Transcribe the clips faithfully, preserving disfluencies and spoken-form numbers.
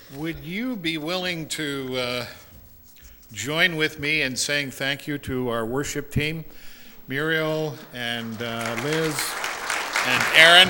Would you be willing to uh, join with me in saying thank you to our worship team, Muriel and uh, Liz and Aaron?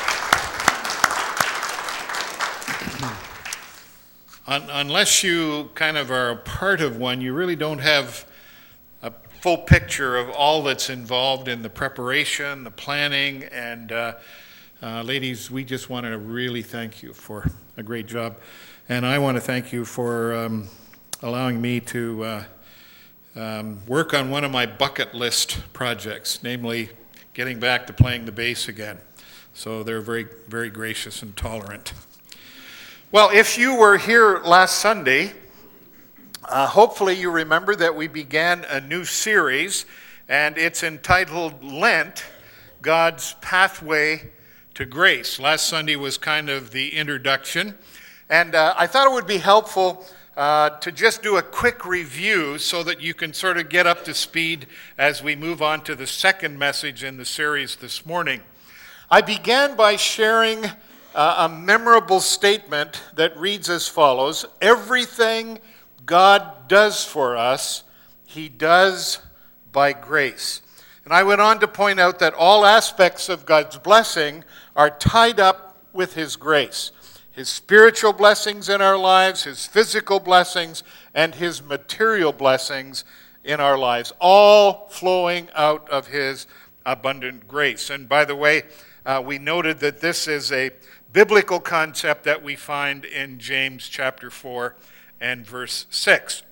Un- unless you kind of are a part of one, you really don't have a full picture of all that's involved in the preparation, the planning, and uh, uh, ladies, we just want to really thank you for a great job. And I want to thank you for um, allowing me to uh, um, work on one of my bucket list projects, namely getting back to playing the bass again. So they're very, very gracious and tolerant. Well, if you were here last Sunday, uh, hopefully you remember that we began a new series, and it's entitled Lent, God's Pathway to Grace. Last Sunday was kind of the introduction. And uh, I thought it would be helpful uh, to just do a quick review so that you can sort of get up to speed as we move on to the second message in the series this morning. I began by sharing uh, a memorable statement that reads as follows: everything God does for us, He does by grace. And I went on to point out that all aspects of God's blessing are tied up with His grace. His spiritual blessings in our lives, His physical blessings, and His material blessings in our lives, all flowing out of His abundant grace. And by the way, uh, we noted that this is a biblical concept that we find in James chapter four and verse six.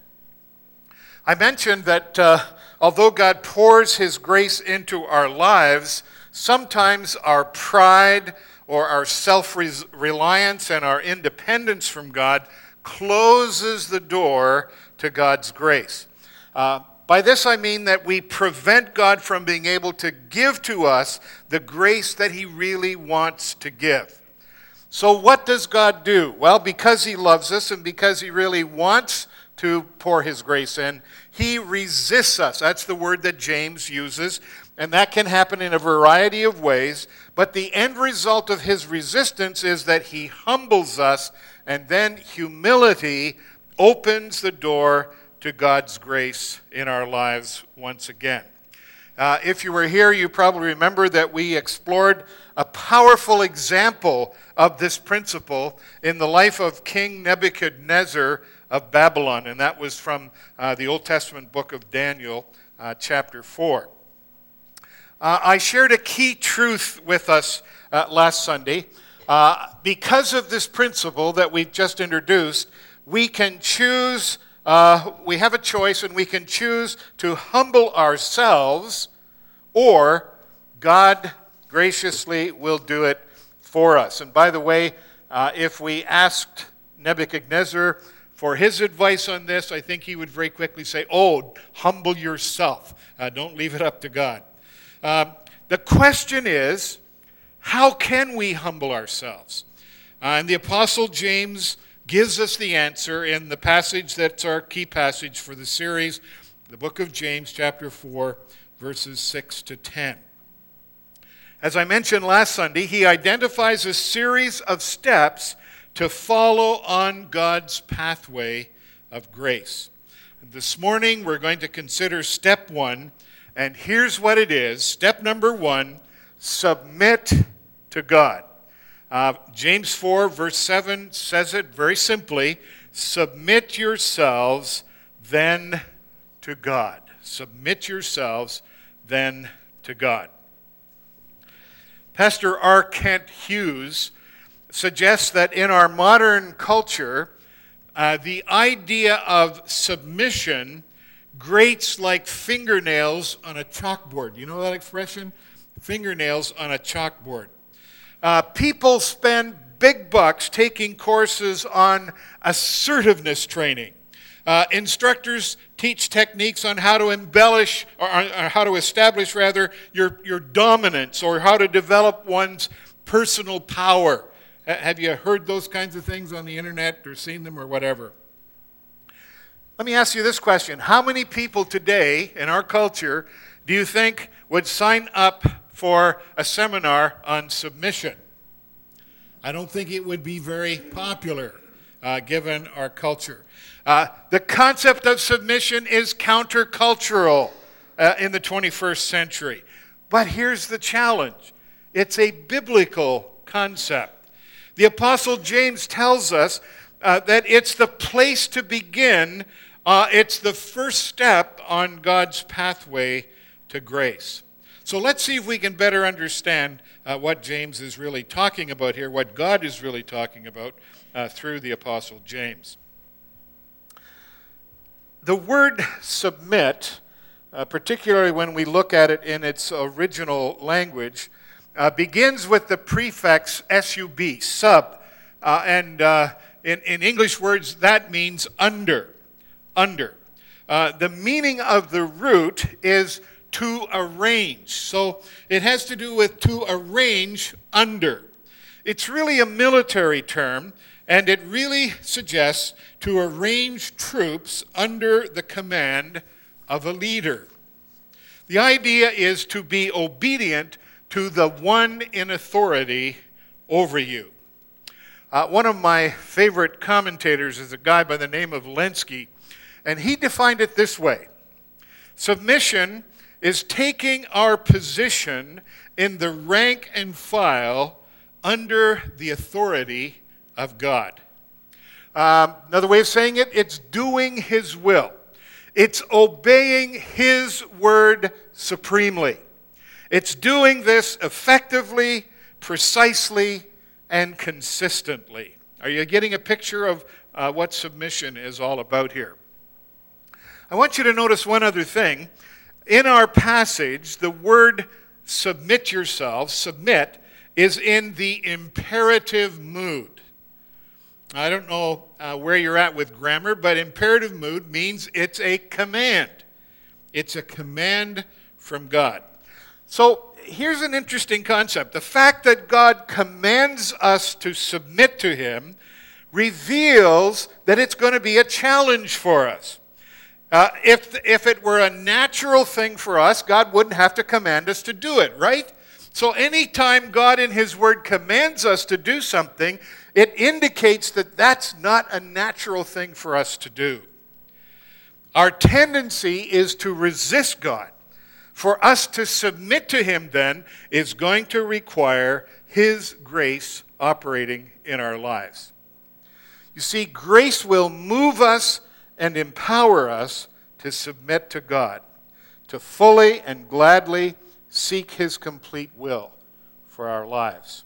I mentioned that uh, although God pours His grace into our lives, sometimes our pride or our self-reliance and our independence from God closes the door to God's grace. Uh, by this I mean that we prevent God from being able to give to us the grace that He really wants to give. So what does God do? Well, because He loves us and because He really wants to pour His grace in, He resists us. That's the word that James uses. And that can happen in a variety of ways, but the end result of His resistance is that He humbles us, and then humility opens the door to God's grace in our lives once again. Uh, if you were here, you probably remember that we explored a powerful example of this principle in the life of King Nebuchadnezzar of Babylon, and that was from uh, the Old Testament book of Daniel, uh, chapter four. Uh, I shared a key truth with us uh, last Sunday. Uh, because of this principle that we've just introduced, we can choose, uh, we have a choice, and we can choose to humble ourselves, or God graciously will do it for us. And by the way, uh, if we asked Nebuchadnezzar for his advice on this, I think he would very quickly say, oh, humble yourself. Uh, don't leave it up to God. Uh, the question is, how can we humble ourselves? Uh, and the Apostle James gives us the answer in the passage that's our key passage for the series, the book of James, chapter four, verses six to ten. As I mentioned last Sunday, he identifies a series of steps to follow on God's pathway of grace. And this morning, we're going to consider step one. And here's what it is. Step number one, submit to God. Uh, James four, verse seven says it very simply. Submit yourselves then to God. Submit yourselves then to God. Pastor R. Kent Hughes suggests that in our modern culture, uh, the idea of submission grates like fingernails on a chalkboard. You know that expression? Fingernails on a chalkboard. Uh, people spend big bucks taking courses on assertiveness training. Uh, instructors teach techniques on how to embellish, or, or how to establish, rather, your, your dominance, or how to develop one's personal power. Have you heard those kinds of things on the internet or seen them or whatever? Let me ask you this question. How many people today in our culture do you think would sign up for a seminar on submission? I don't think it would be very popular. uh, given our culture. Uh, the concept of submission is countercultural uh, in the twenty-first century. But here's the challenge. It's a biblical concept. The Apostle James tells us uh, that it's the place to begin. Uh, it's the first step on God's pathway to grace. So let's see if we can better understand uh, what James is really talking about here, what God is really talking about uh, through the Apostle James. The word submit, uh, particularly when we look at it in its original language, uh, begins with the prefix sub, sub. Uh, and uh, in, in English words, that means under, under. Uh, the meaning of the root is to arrange. So it has to do with to arrange under. It's really a military term, and it really suggests to arrange troops under the command of a leader. The idea is to be obedient to the one in authority over you. Uh, one of my favorite commentators is a guy by the name of Lenski, and he defined it this way. Submission is taking our position in the rank and file under the authority of God. Um, another way of saying it, it's doing His will. It's obeying His word supremely. It's doing this effectively, precisely, and consistently. Are you getting a picture of uh, what submission is all about here? I want you to notice one other thing. In our passage, the word submit yourselves, submit, is in the imperative mood. I don't know uh, where you're at with grammar, but imperative mood means it's a command. It's a command from God. So here's an interesting concept. The fact that God commands us to submit to Him reveals that it's going to be a challenge for us. Uh, if, if it were a natural thing for us, God wouldn't have to command us to do it, right? So anytime God in His Word commands us to do something, it indicates that that's not a natural thing for us to do. Our tendency is to resist God. For us to submit to Him, then, is going to require His grace operating in our lives. You see, grace will move us and empower us to submit to God, to fully and gladly seek His complete will for our lives.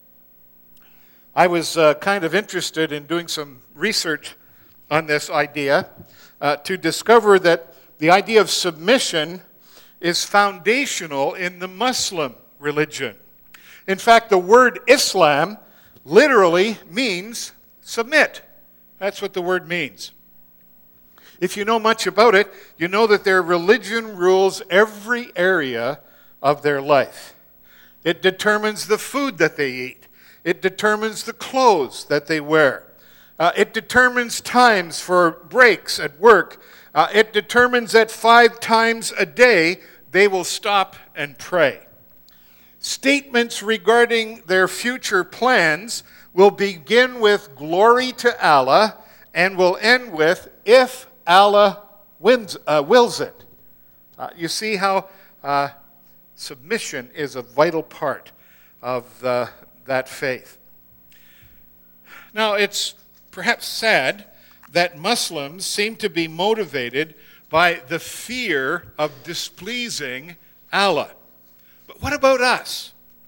I was uh, kind of interested in doing some research on this idea uh, to discover that the idea of submission is foundational in the Muslim religion. In fact, the word Islam literally means submit. That's what the word means. If you know much about it, you know that their religion rules every area of their life. It determines the food that they eat. It determines the clothes that they wear. Uh, it determines times for breaks at work. Uh, it determines that five times a day they will stop and pray. Statements regarding their future plans will begin with glory to Allah and will end with if Allah wins, uh, wills it. Uh, you see how uh, submission is a vital part of uh, that faith. Now, it's perhaps sad that Muslims seem to be motivated by the fear of displeasing Allah. But what about us?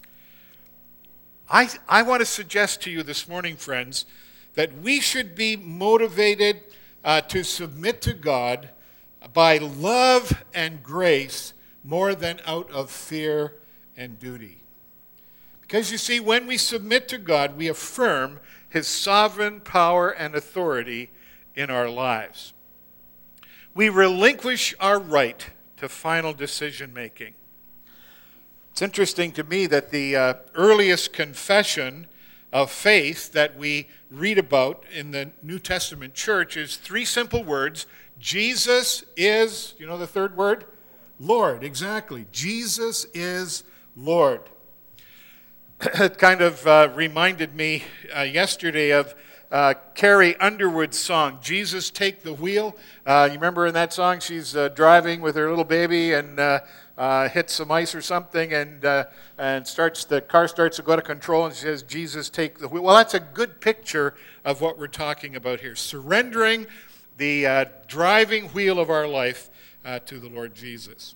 I, I want to suggest to you this morning, friends, that we should be motivated uh, to submit to God by love and grace more than out of fear and duty. Because you see, when we submit to God, we affirm His sovereign power and authority in our lives. We relinquish our right to final decision making. It's interesting to me that the uh, earliest confession of faith that we read about in the New Testament church is three simple words. Jesus is, you know the third word? Lord, exactly. Jesus is Lord. It kind of uh, reminded me uh, yesterday of uh, Carrie Underwood's song, Jesus Take the Wheel. Uh, you remember in that song, she's uh, driving with her little baby and uh, uh, hits some ice or something, and uh, and starts the car starts to go out of control, and she says, Jesus Take the Wheel. Well, that's a good picture of what we're talking about here. Surrendering the uh, driving wheel of our life uh, to the Lord Jesus.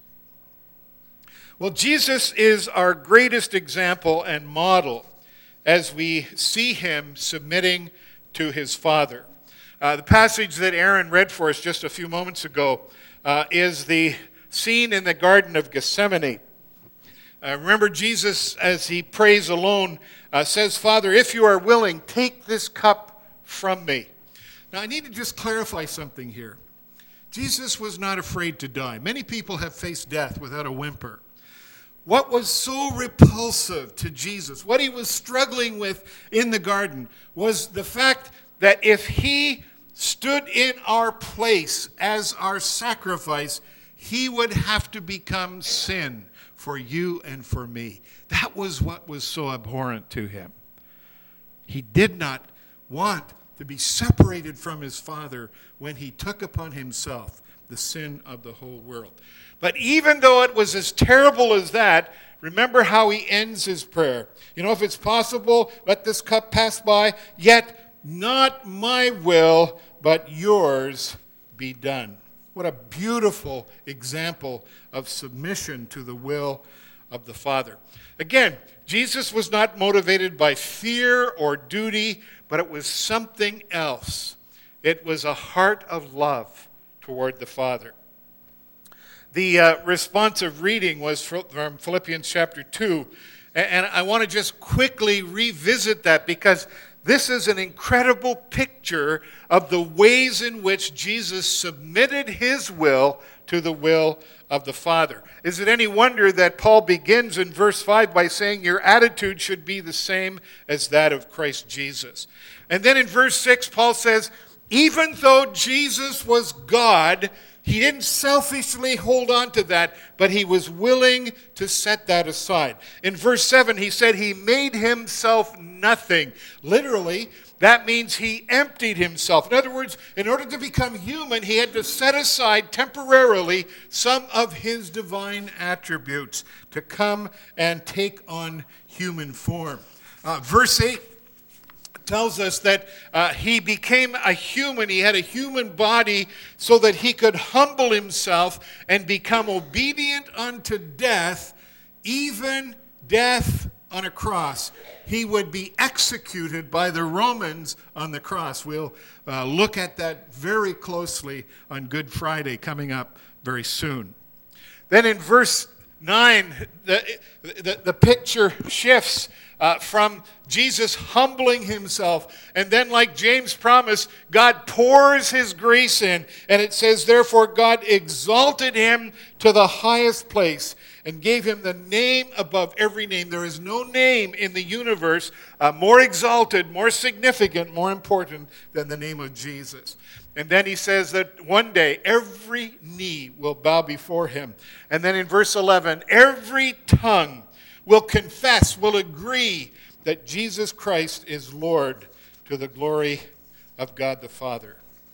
Well, Jesus is our greatest example and model as we see him submitting to his Father. Uh, the passage that Aaron read for us just a few moments ago uh, is the scene in the Garden of Gethsemane. Uh, remember, Jesus, as he prays alone, uh, says, Father, if you are willing, take this cup from me. Now, I need to just clarify something here. Jesus was not afraid to die. Many people have faced death without a whimper. What was so repulsive to Jesus, what he was struggling with in the garden, was the fact that if he stood in our place as our sacrifice, he would have to become sin for you and for me. That was what was so abhorrent to him. He did not want to be separated from his Father when he took upon himself the sin of the whole world. But even though it was as terrible as that, remember how he ends his prayer. You know, if it's possible, let this cup pass by, yet not my will, but yours be done. What a beautiful example of submission to the will of the Father. Again, Jesus was not motivated by fear or duty, but it was something else. It was a heart of love toward the Father. The uh, responsive reading was from Philippians chapter two, and I want to just quickly revisit that because this is an incredible picture of the ways in which Jesus submitted his will to the will of the Father. Is it any wonder that Paul begins in verse five by saying your attitude should be the same as that of Christ Jesus? And then in verse six, Paul says, even though Jesus was God, he didn't selfishly hold on to that, but he was willing to set that aside. In verse seven, he said he made himself nothing. Literally, that means he emptied himself. In other words, in order to become human, he had to set aside temporarily some of his divine attributes to come and take on human form. Uh, verse eight tells us that uh, he became a human. He had a human body so that he could humble himself and become obedient unto death, even death on a cross. He would be executed by the Romans on the cross. We'll uh, look at that very closely on Good Friday coming up very soon. Then in verse nine, the, the, the picture shifts Uh, from Jesus humbling himself. And then, like James promised, God pours his grace in. And it says, therefore, God exalted him to the highest place and gave him the name above every name. There is no name in the universe uh, more exalted, more significant, more important than the name of Jesus. And then he says that one day every knee will bow before him. And then in verse eleven, every tongue will confess, will agree that Jesus Christ is Lord to the glory of God the Father.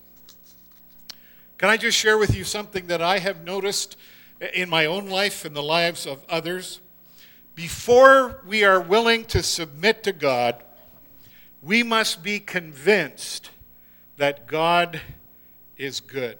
Can I just share with you something that I have noticed in my own life and the lives of others? Before we are willing to submit to God, we must be convinced that God is good.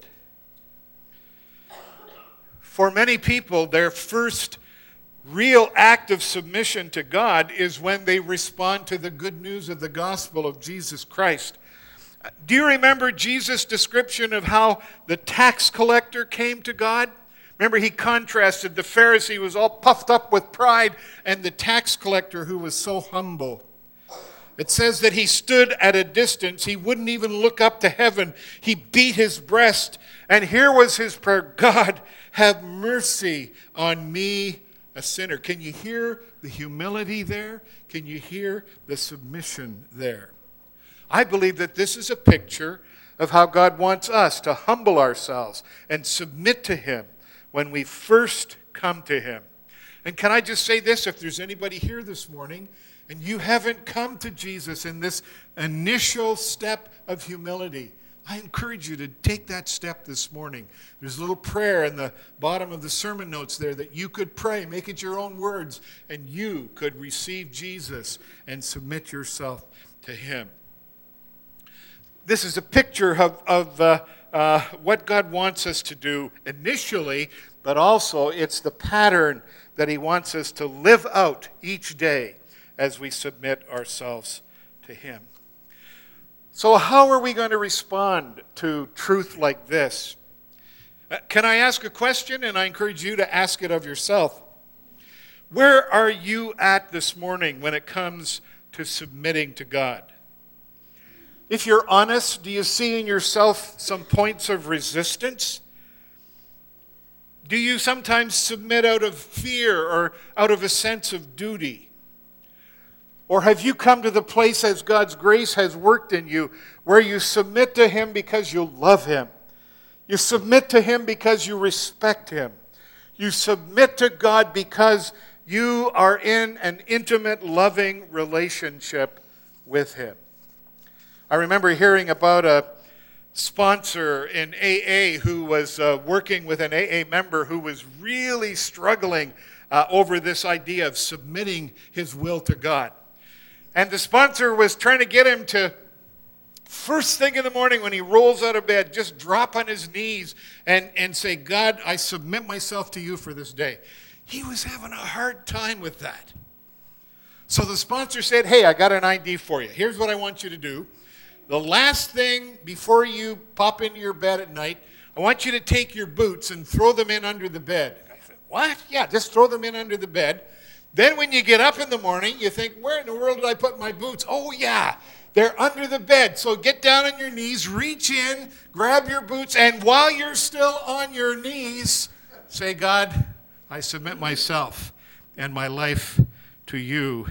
For many people, their first real act of submission to God is when they respond to the good news of the gospel of Jesus Christ. Do you remember Jesus' description of how the tax collector came to God? Remember, he contrasted the Pharisee who was all puffed up with pride and the tax collector who was so humble. It says that he stood at a distance. He wouldn't even look up to heaven. He beat his breast. And here was his prayer, God, have mercy on me, a sinner. Can you hear the humility there? Can you hear the submission there? I believe that this is a picture of how God wants us to humble ourselves and submit to him when we first come to him. And can I just say this, if there's anybody here this morning and you haven't come to Jesus in this initial step of humility, I encourage you to take that step this morning. There's a little prayer in the bottom of the sermon notes there that you could pray, make it your own words, and you could receive Jesus and submit yourself to him. This is a picture of, of uh, uh, what God wants us to do initially, but also it's the pattern that he wants us to live out each day as we submit ourselves to him. So how are we going to respond to truth like this? Uh, can I ask a question? And I encourage you to ask it of yourself. Where are you at this morning when it comes to submitting to God? If you're honest, do you see in yourself some points of resistance? Do you sometimes submit out of fear or out of a sense of duty? Or have you come to the place as God's grace has worked in you where you submit to him because you love him? You submit to him because you respect him. You submit to God because you are in an intimate, loving relationship with him. I remember hearing about a sponsor in A A who was uh, working with an A A member who was really struggling uh, over this idea of submitting his will to God. And the sponsor was trying to get him to, first thing in the morning when he rolls out of bed, just drop on his knees and, and say, God, I submit myself to you for this day. He was having a hard time with that. So the sponsor said, hey, I got an idea for you. Here's what I want you to do. The last thing before you pop into your bed at night, I want you to take your boots and throw them in under the bed. I said, what? Yeah, just throw them in under the bed. Then when you get up in the morning, you think, where in the world did I put my boots? Oh, yeah, they're under the bed. So get down on your knees, reach in, grab your boots, and while you're still on your knees, say, God, I submit myself and my life to you.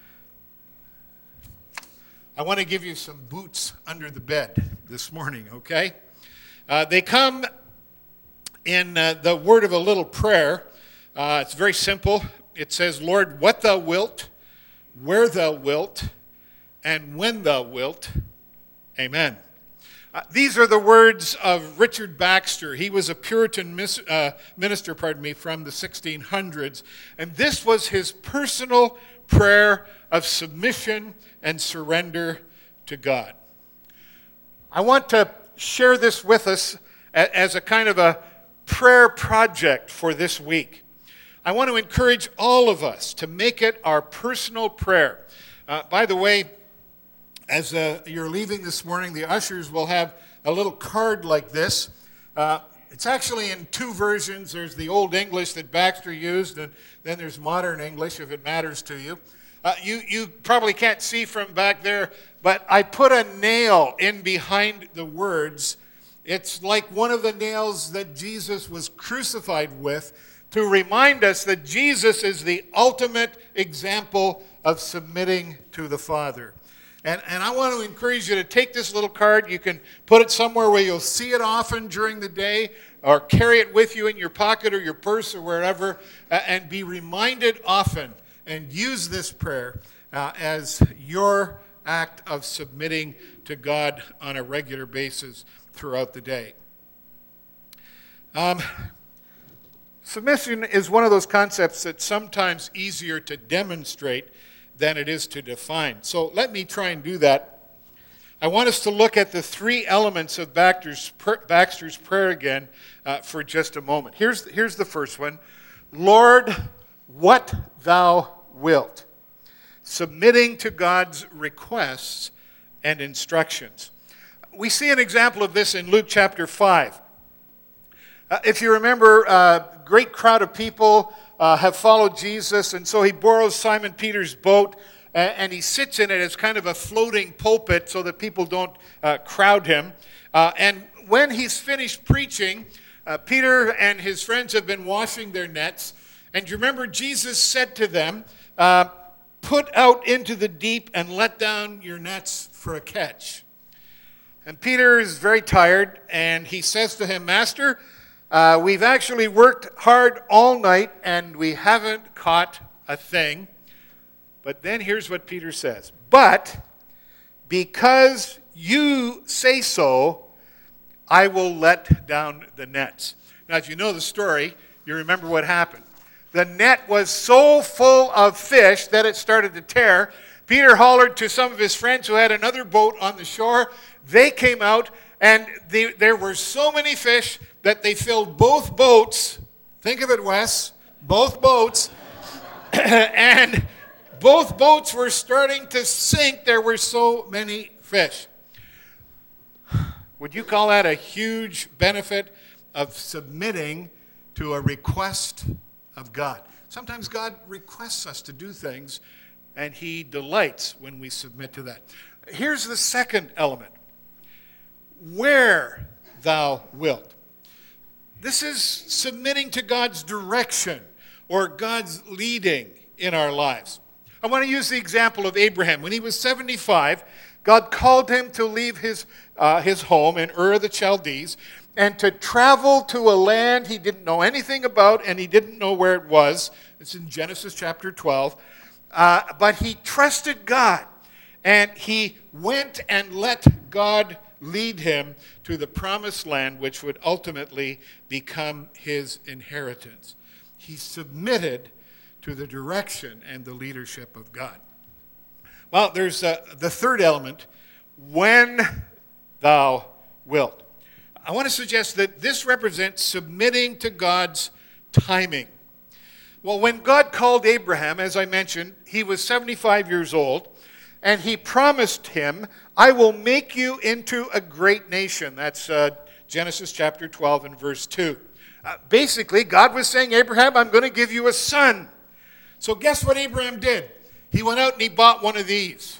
I want to give you some boots under the bed this morning, okay? Uh, they come in uh, the word of a little prayer. Uh, it's very simple. It says, Lord, what thou wilt, where thou wilt, and when thou wilt. Amen. Uh, these are the words of Richard Baxter. He was a Puritan mis- uh, minister, pardon me, from the sixteen hundreds. And this was his personal prayer of submission and surrender to God. I want to share this with us as a kind of a prayer project for this week. I want to encourage all of us to make it our personal prayer. Uh, by the way, as uh, you're leaving this morning, the ushers will have a little card like this. Uh, it's actually in two versions. There's the Old English that Baxter used, and then there's modern English, if it matters to you. Uh, you, you probably can't see from back there, but I put a nail in behind the words. It's like one of the nails that Jesus was crucified with, to remind us that Jesus is the ultimate example of submitting to the Father. And, and I want to encourage you to take this little card. You can put it somewhere where you'll see it often during the day, or carry it with you in your pocket or your purse or wherever, uh, and be reminded often, and use this prayer uh, as your act of submitting to God on a regular basis throughout the day. Um, Submission is one of those concepts that's sometimes easier to demonstrate than it is to define. So let me try and do that. I want us to look at the three elements of Baxter's, Baxter's prayer again uh, for just a moment. Here's, here's the first one. Lord, what thou wilt. Submitting to God's requests and instructions. We see an example of this in Luke chapter five. Uh, if you remember, a uh, great crowd of people uh, have followed Jesus, and so he borrows Simon Peter's boat, and, and he sits in it as kind of a floating pulpit so that people don't uh, crowd him. Uh, and when he's finished preaching, uh, Peter and his friends have been washing their nets, and you remember Jesus said to them, uh, put out into the deep and let down your nets for a catch. And Peter is very tired, and he says to him, Master, Uh, we've actually worked hard all night and we haven't caught a thing. But then here's what Peter says. But because you say so, I will let down the nets. Now, if you know the story, you remember what happened. The net was so full of fish that it started to tear. Peter hollered to some of his friends who had another boat on the shore. They came out, and they, there were so many fish that they filled both boats. Think of it, Wes. Both boats. And both boats were starting to sink. There were so many fish. Would you call that a huge benefit of submitting to a request of God? Sometimes God requests us to do things, and he delights when we submit to that. Here's the second element. Where thou wilt. This is submitting to God's direction or God's leading in our lives. I want to use the example of Abraham. When he was seventy-five, God called him to leave his, uh, his home in Ur of the Chaldees and to travel to a land he didn't know anything about and he didn't know where it was. It's in Genesis chapter twelve. Uh, but he trusted God, and he went and let God lead him to the promised land, which would ultimately become his inheritance. He submitted to the direction and the leadership of God. Well, there's uh, the third element, when thou wilt. I want to suggest that this represents submitting to God's timing. Well, when God called Abraham, as I mentioned, he was seventy-five years old, and he promised him, I will make you into a great nation. That's uh, Genesis chapter twelve and verse two. Uh, basically, God was saying, Abraham, I'm going to give you a son. So guess what Abraham did? He went out and he bought one of these.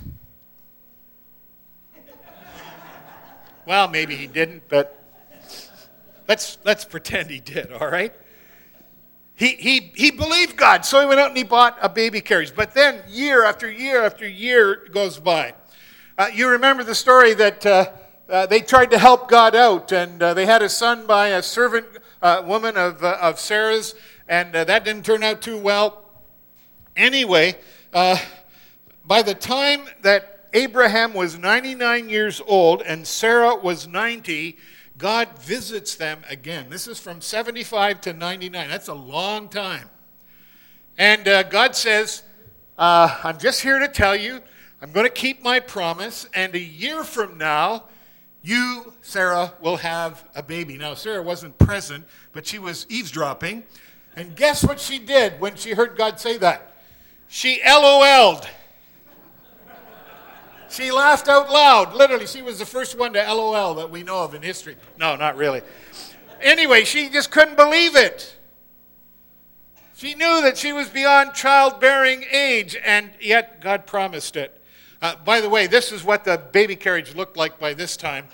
Well, maybe he didn't, but let's let's pretend he did, all right? He, he, he believed God, so he went out and he bought a baby carriage. But then year after year after year goes by. Uh, you remember the story that uh, uh, they tried to help God out, and uh, they had a son by a servant uh, woman of, uh, of Sarah's, and uh, that didn't turn out too well. Anyway, uh, by the time that Abraham was ninety-nine years old and Sarah was ninety, God visits them again. This is from seventy-five to ninety-nine. That's a long time. And uh, God says, uh, I'm just here to tell you, I'm going to keep my promise, and a year from now, you, Sarah, will have a baby. Now, Sarah wasn't present, but she was eavesdropping. And guess what she did when she heard God say that? She LOL'd. She laughed out loud. Literally, she was the first one to LOL that we know of in history. No, not really. Anyway, she just couldn't believe it. She knew that she was beyond childbearing age, and yet God promised it. Uh, by the way, this is what the baby carriage looked like by this time.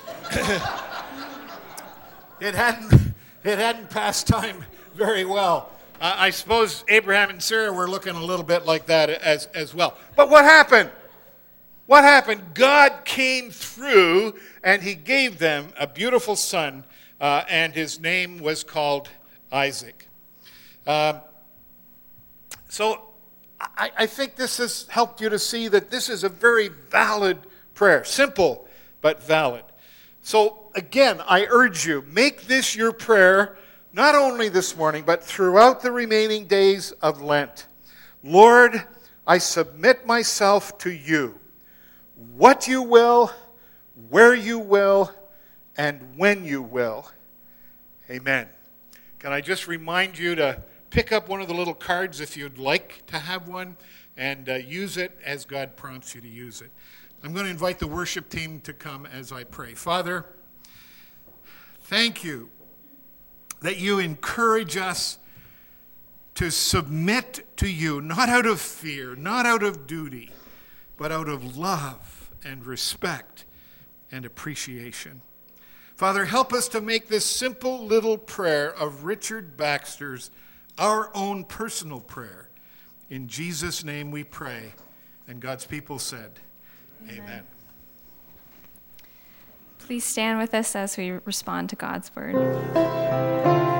it hadn't, it hadn't passed time very well. Uh, I suppose Abraham and Sarah were looking a little bit like that as, as well. But what happened? What happened? God came through and he gave them a beautiful son, uh, and his name was called Isaac. Um, so I, I think this has helped you to see that this is a very valid prayer. Simple, but valid. So again, I urge you, make this your prayer, not only this morning, but throughout the remaining days of Lent. Lord, I submit myself to you. What you will, where you will, and when you will. Amen. Can I just remind you to pick up one of the little cards if you'd like to have one, and uh, use it as God prompts you to use it. I'm going to invite the worship team to come as I pray. Father, thank you that you encourage us to submit to you, not out of fear, not out of duty, but out of love and respect and appreciation. Father, help us to make this simple little prayer of Richard Baxter's our own personal prayer. In Jesus' name we pray. And God's people said, Amen. Amen. Please stand with us as we respond to God's word.